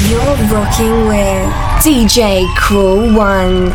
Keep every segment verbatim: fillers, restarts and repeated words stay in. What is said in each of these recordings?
You're rocking with D J Cruel One.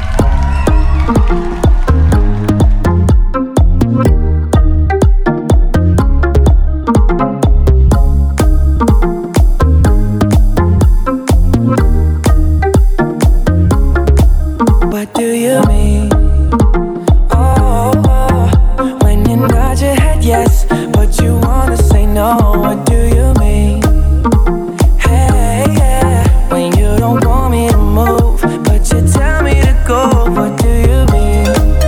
What do you mean? Oh, oh, when you nod your head yes, but you wanna say no. What do you mean? Hey, yeah, when you don't want me to move, but you tell me to go. What do you mean?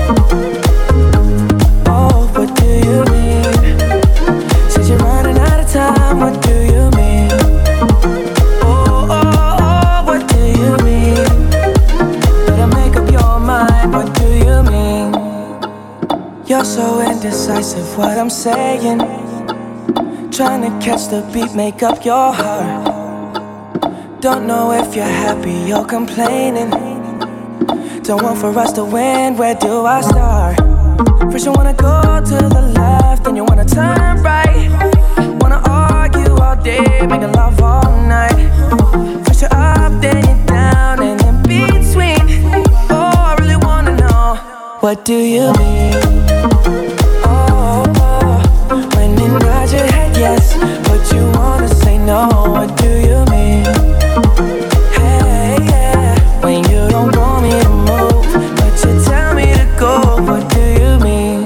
Oh, what do you mean? Said you're running out of time. What do you mean? Oh, oh, oh, what do you mean? Make up your mind, what do you mean? You're so indecisive, what I'm saying. Trying to catch the beat, make up your heart. Don't know if you're happy or complaining. Don't want for us to win, where do I start? First you wanna go to the left, then you wanna turn right. Wanna argue all day, making love all night. First you're up, then you're down, and in between. What do you mean? Oh, oh, when you nod your head yes, but you wanna say no. What do you mean? Hey, yeah, when you don't want me to move, but you tell me to go. What do you mean?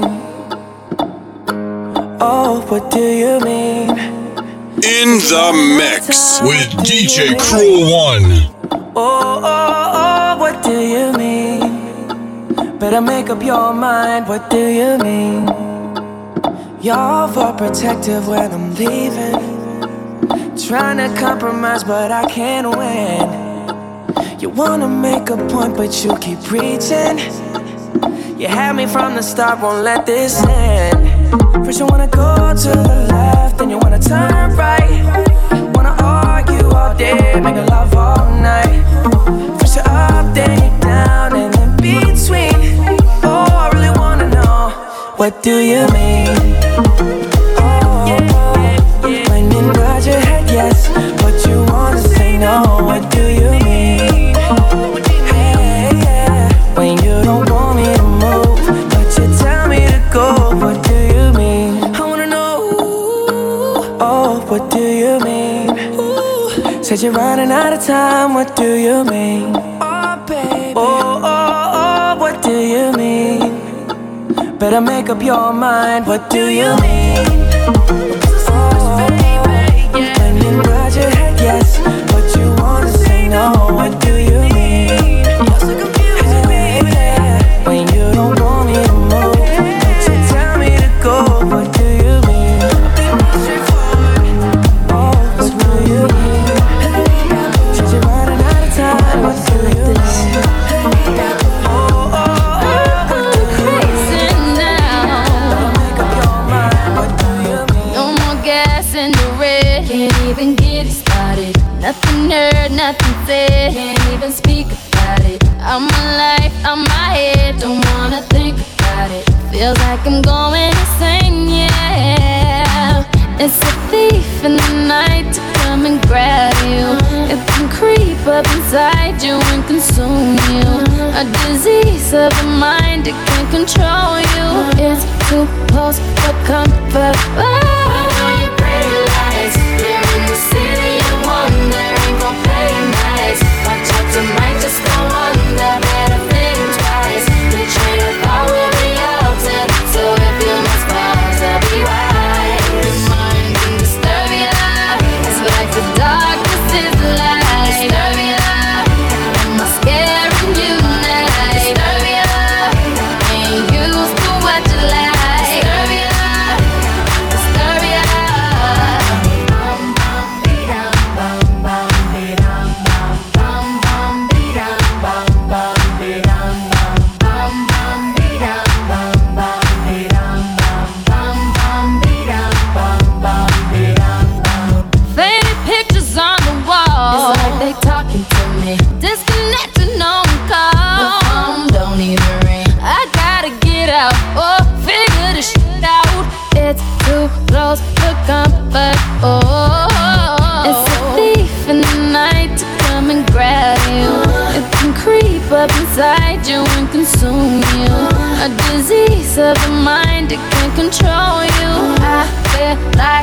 Oh, what do you mean? In the mix with D J Cruel One. Oh, oh, oh, what do you mean? Better make up your mind, what do you mean? You're overprotective when I'm leaving. Trying to compromise, but I can't win. You wanna make a point, but you keep preaching. You had me from the start, won't let this end. First you wanna go to the left, then you wanna turn right. Wanna argue all day, make love all night. First you're up, then you're down, and in between. What do you mean? Oh, when you nod your head yes, but you wanna say no. What do you mean? Hey, yeah, when you don't want me to move, but you tell me to go. What do you mean? I wanna know. Oh, what do you mean? Said you're running out of time. What do you mean? Oh, baby. Oh, oh, oh, what do you mean? Better make up your mind, what do you mean? Oh, when you nod your head yes, but you wanna say no. What do you mean? Hey, yeah, when you don't want me to move, but you tell me to go. What do you mean? Oh, what do you mean? Since you're running out of time, what do you mean? Even get it started. Nothing heard, nothing said. Can't even speak about it. I'm alive, I'm my head. Don't wanna think about it. Feels like I'm going insane, yeah. It's a thief in the night to come and grab you. It can creep up inside you and consume you. A disease of the mind, it can control you. It's too close for comfort. Oh, you pretty lies. You're in the city of wonder, ain't gon' play nice. Watch out, you might just go under. Better think twice. The train of thought will be altered, so if you must pause, I'll be right. Your mind can disturb you. It's like the darkness is the light. Disturb you. Am I scaring you now? Disturb you. Ain't used to what you like. Disturb you. Disturb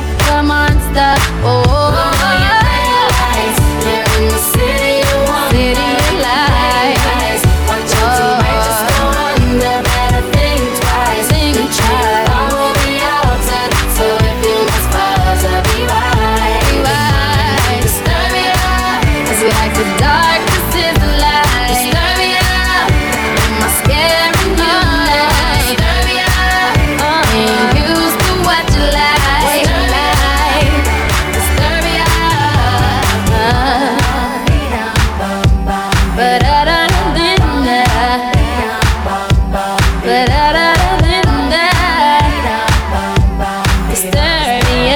like a monster. Oh, oh, oh, lights. You're in the city you want, city you like. Want you to might just go under, better think twice. Think twice. I will be altered, so if you must fall to be right, be right. Disturb me up, cause you like the darkness is the light. Disturb me up, am I scaring you now? Disturb me up, ain't used to what you like. Disturb me up, but I don't think that. But I don't think that. Disturb me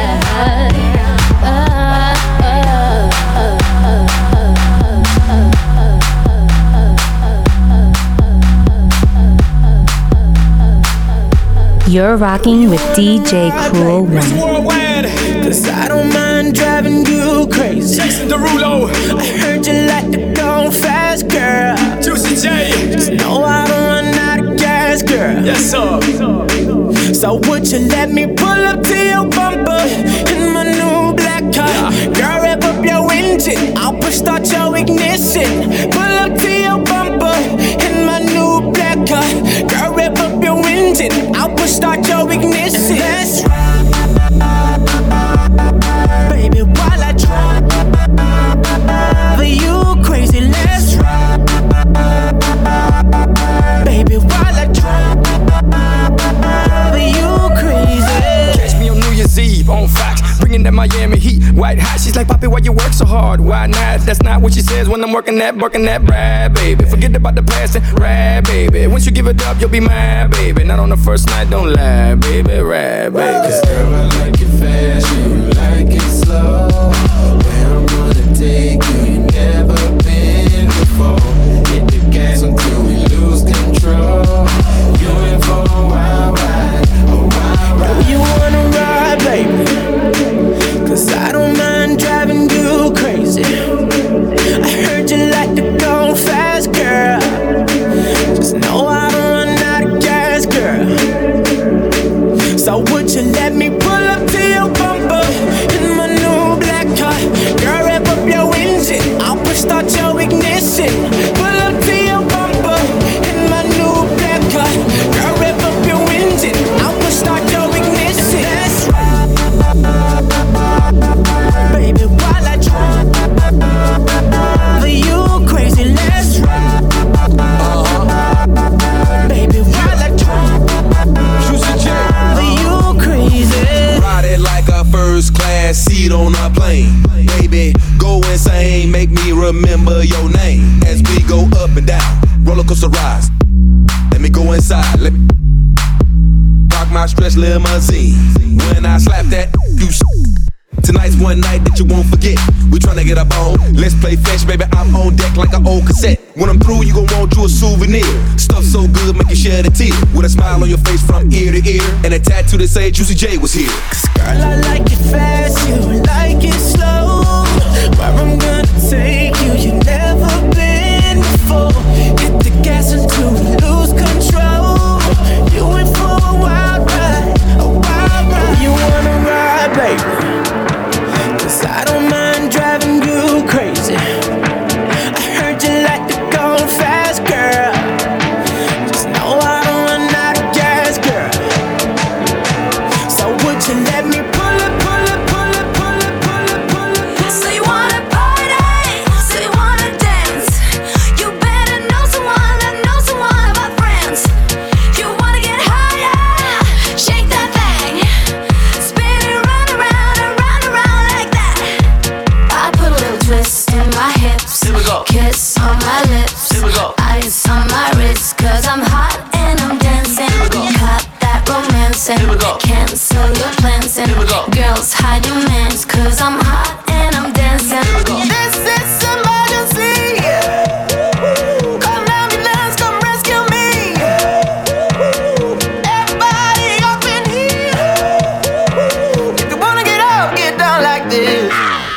up. You're rocking with D J Cruel One. Worldwide, cause I don't mind driving you crazy. Jason Derulo, I heard you like to go fast, girl. Juicy J. Just know I don't run out of gas, girl. Yes, sir. So would you let me pull up to your bumper in my new black car? Girl, rev up your engine, I'll push start your ignition. Pull up to your bumper in my new black car. Girl, rev up your engine, I'll push start your ignition. Let's ride, baby, while I drive. For you crazy, let's ride, baby, while I drive. For you crazy. Catch me on New Year's Eve on Fox, bringing that Miami heat, white hot. She's like, Poppy, why you work so hard? Why not? That's not what she says when I'm working that, working that ride, baby. Forget about the past and ride, baby. Once you give it up, you'll be mine, baby. Not on the first night, don't lie, baby, ride, baby. Cause girl, I like it fast, you like it slow. Where I'm gonna take you, you never been before. Hit the gas until we lose control. You in for a wild ride, a wild ride. You wanna ride, baby? Cause I don't mind driving you crazy. I heard you like to go fast, girl. Just know I don't run out of gas, girl. So would you let me pull up to your bumper in my new black car? Girl, rev up your engine, I'll push start your ignition. Pull up to your bumper in my new black car. Girl, rev up your engine, I'll push start your ignition. That's right, baby, while I drive. For you crazy, let's ride. Baby, while I drive. Juicy J. For you crazy. Ride it like a first class seat on a plane. Baby, go insane, make me remember your name. As we go up and down, roller coaster rides. Let me go inside, let me rock my stretch limousine. When I slap that, you s- tonight's one night that you won't forget. We tryna get up on, let's play fetch, baby. I'm on deck like an old cassette. When I'm through, you gon' want you a souvenir. Stuff so good, make you shed a tear. With a smile on your face from ear to ear, and a tattoo that say Juicy J was here. Cause girl, I like it fast, you like it slow. Where I'm gonna take you, you never been before. Hit the gas until we lose control. You in for a wild ride, a wild ride. You wanna ride, baby? Cause I don't mind driving you crazy. I heard you like to go fast, girl. Just know I don't run out of gas, girl. So would you let me pull up, pull up, pull up, pull up, pull up, pull up? So you wanna party? So you wanna dance? You better know someone that knows someone of my friends. You wanna get higher? Shake that thing. Spin it round, around, and round, around like that. I put a little twist in my hips. Here we go. Kiss on my lips. Here we go. Ice on my wrist. Cause I'm hot and I'm dancing. Cut that romancing. Here we go. Cancel your plans and Here we go. girls hide demands. Cause I'm hot and I'm dancing. This is emergency. Call an ambulance, come rescue me. Everybody up in here. If you wanna get up, get down like this.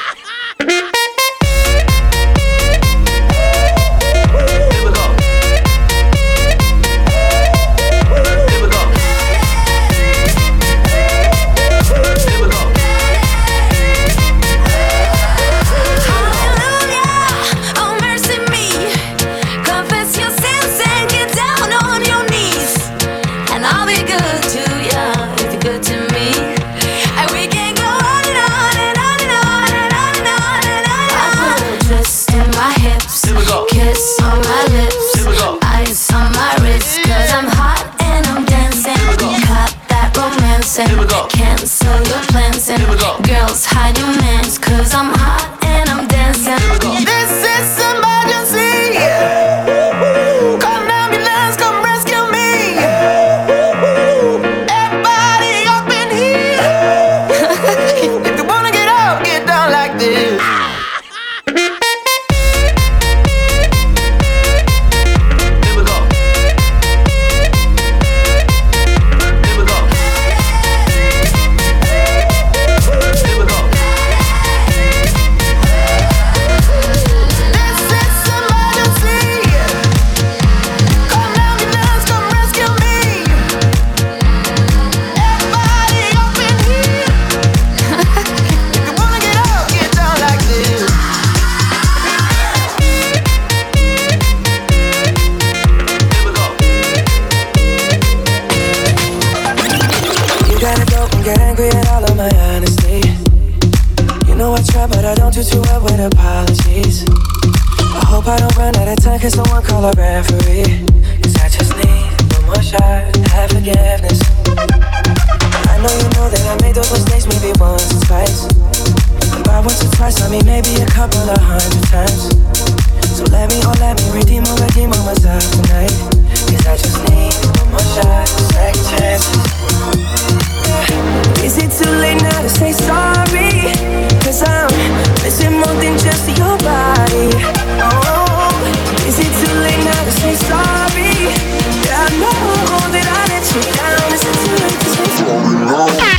Here we go. Here we go. Here we go. treat you up with apologies. I hope I don't run out of time, can someone call a referee? Cause I just need one more shot, have forgiveness. I know you know that I made those mistakes maybe once or twice. And by once or twice, I mean maybe a couple of hundred times. So let me, oh let me redeem or redeem on myself tonight. Cause I just need one more shot, second chances. Yeah. Is it too late now to say sorry? Cause I'm missing more than just your body. Oh, is it too late now to say sorry? Yeah, I know that I let you down. Is it too late to say sorry?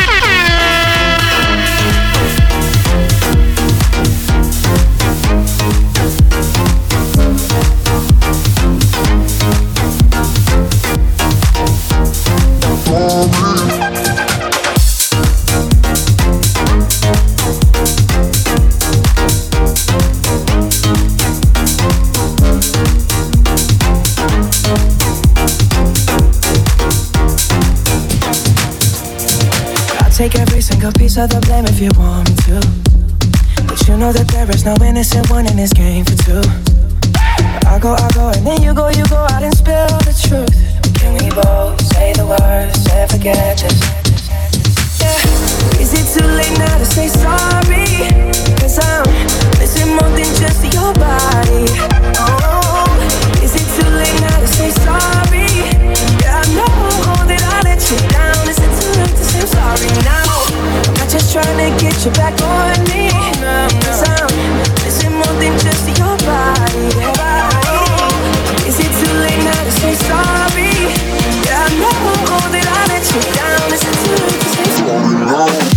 Take every single piece of the blame if you want me to. But you know that there is no innocent one in this game for two. I go, I go, and then you go, you go out and spill the truth. Can we both say the words and forget this? Yeah. Is it too late now to say sorry? Cause I'm missing more than just your body. Oh, is it too late now to say sorry? Yeah, I know that I let you down. Is it too late to say I'm sorry now? I'm not just trying to get you back on me. Cause I'm missing more than just your body. Is it too late now to say sorry? Yeah, I know that I let you down. Is it too late to say sorry now?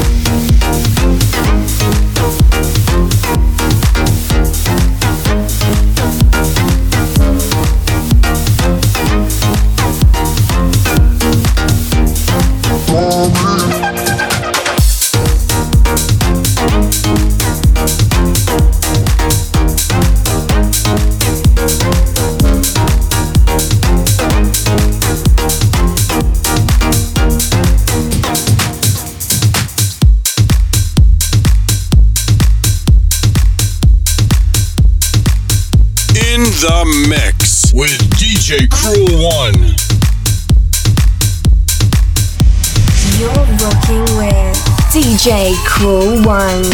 The Mix with D J Cruel One. You're rocking with D J Cruel One.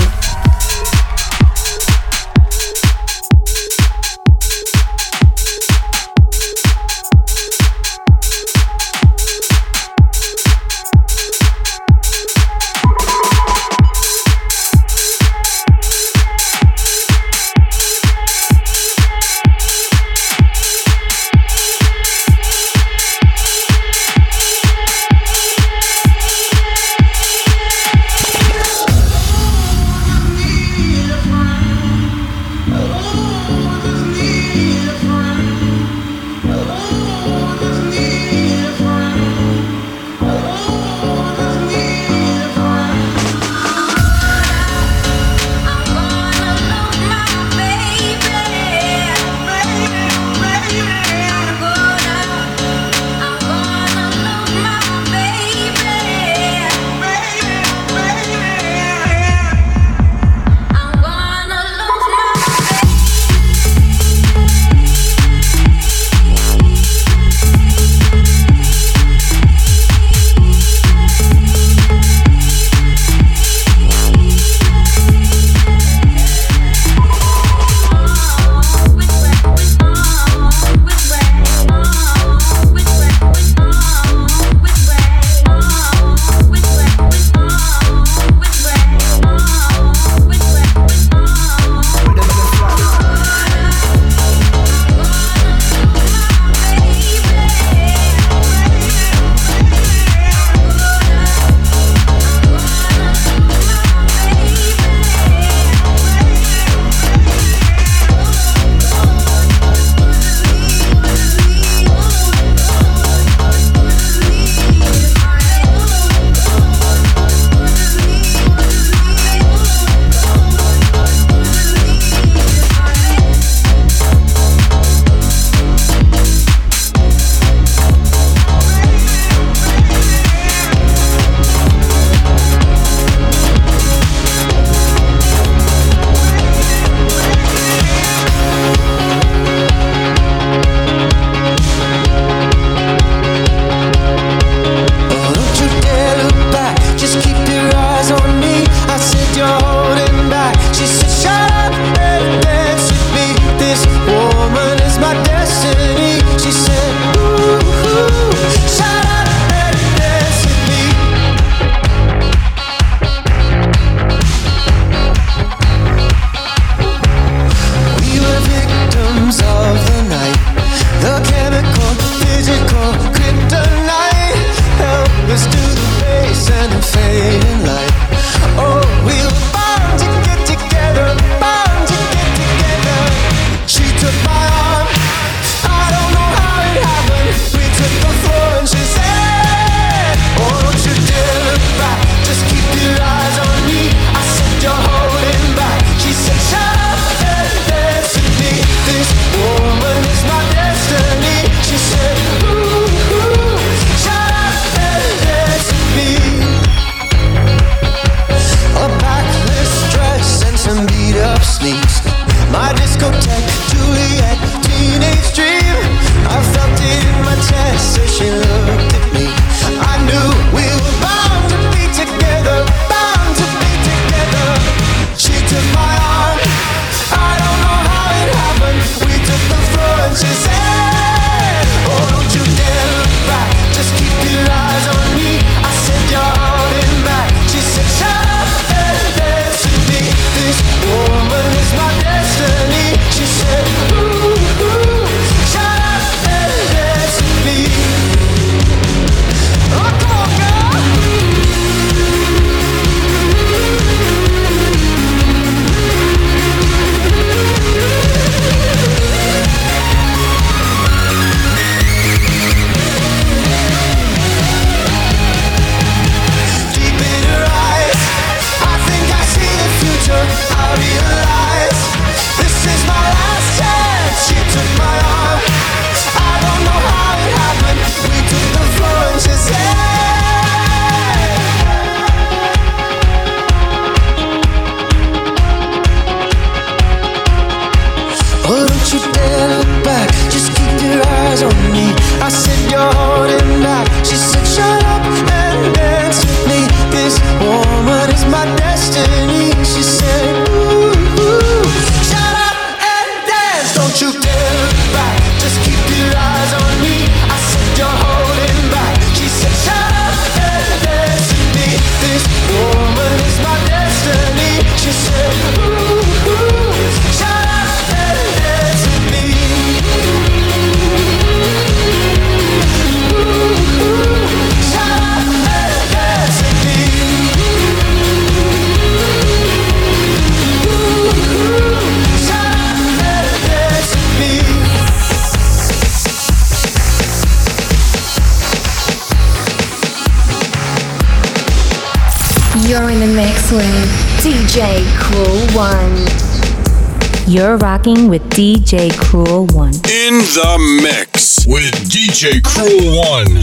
mix with D J Cruel One. You're rocking with D J Cruel One. In the mix with D J Cruel One.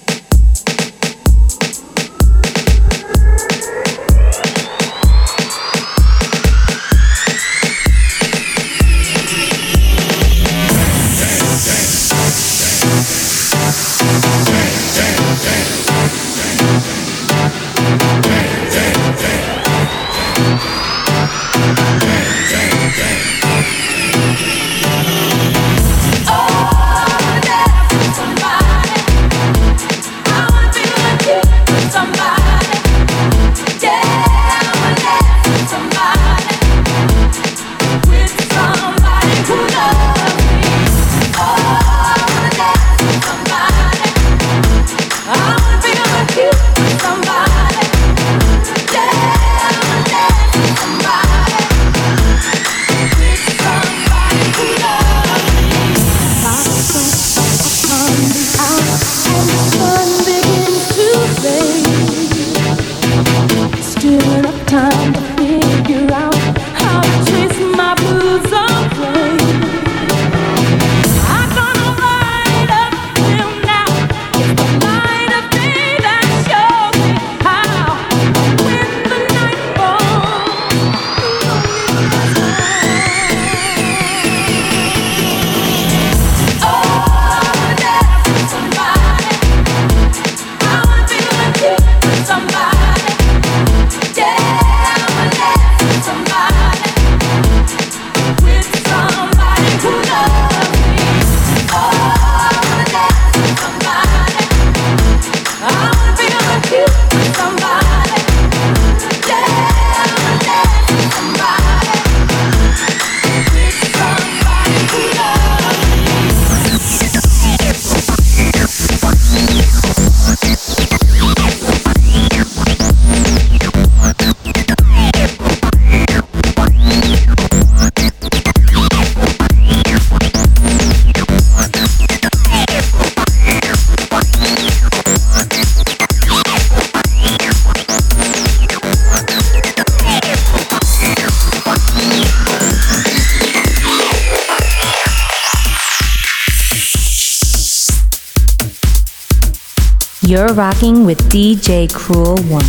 You're rocking with D J Cruel One.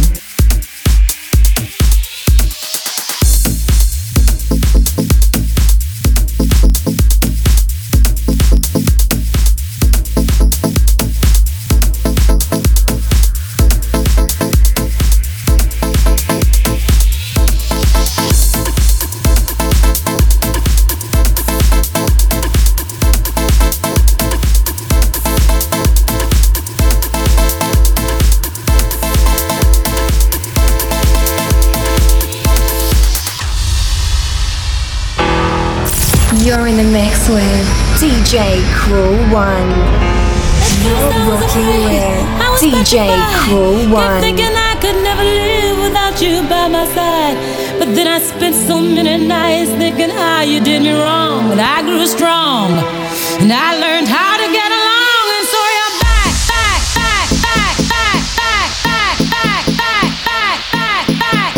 You're in the mix with D J Cruel One. You're rocking with D J Cruel One. Kept thinking I could never live without you by my side, but then I spent so many nights thinking how you did me wrong. But I grew strong, and I learned how to get along, and so you're back, back, back, back, back, back, back, back, back, back, back, back.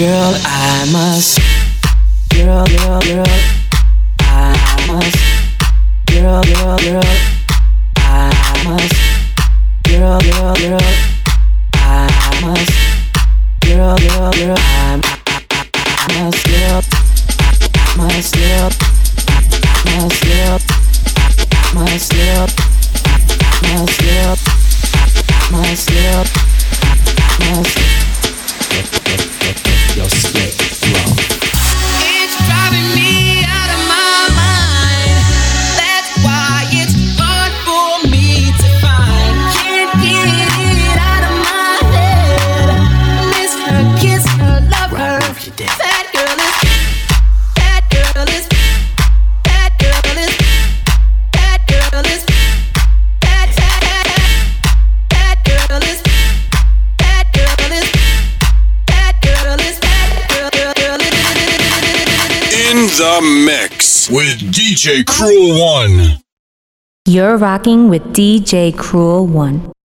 girl, I must. Girl, girl, girl, I must. Girl, girl, girl, I must. Girl, girl, girl, I must. Girl, girl, girl, I must. Girl, must, girl, must, girl, must, girl, must, girl, must, girl, must. Yo, split flow. It's driving me out of my mind. That's why it's hard for me to find. Can't get it out of my head. Miss her, kiss her, love her. That girl is, that girl is, that girl is, that girl is, that that that girl is, that girl is, that girl is, that girl girl is. In the mix with D J Cruel One. You're rocking with D J Cruel One.